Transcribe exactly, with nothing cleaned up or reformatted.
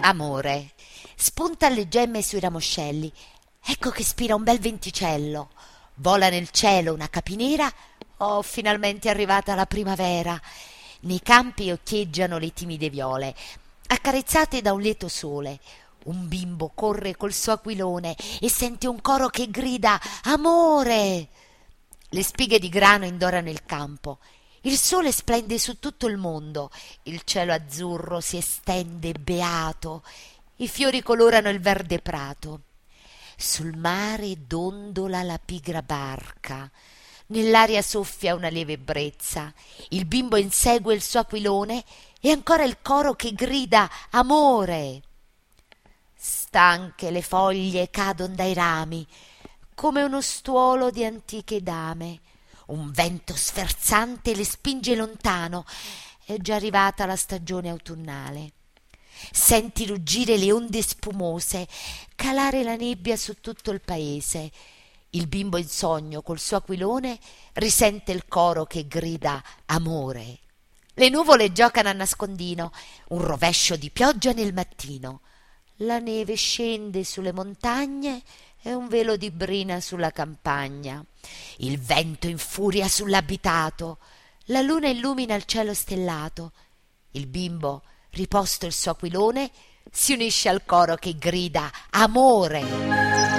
Amore. Spunta alle gemme sui ramoscelli. Ecco che spira un bel venticello. Vola nel cielo una capinera. Oh, finalmente è arrivata la primavera. Nei campi occhieggiano le timide viole, accarezzate da un lieto sole. Un bimbo corre col suo aquilone e sente un coro che grida amore. Le spighe di grano indorano il campo. Il sole splende su tutto il mondo. Il cielo azzurro si estende beato. I fiori colorano il verde prato. Sul mare dondola la pigra barca. Nell'aria soffia una lieve brezza. Il bimbo insegue il suo aquilone e ancora il coro che grida amore. Stanche le foglie cadon dai rami come uno stuolo di antiche dame. Un vento sferzante le spinge lontano. È già arrivata la stagione autunnale. Senti ruggire le onde spumose, calare la nebbia su tutto il paese. Il bimbo in sogno col suo aquilone risente il coro che grida amore. Le nuvole giocano a nascondino, un rovescio di pioggia nel mattino. La neve scende sulle montagne e un velo di brina sulla campagna. Il vento infuria sull'abitato, la luna illumina il cielo stellato. Il bimbo, riposto il suo aquilone, si unisce al coro che grida amore.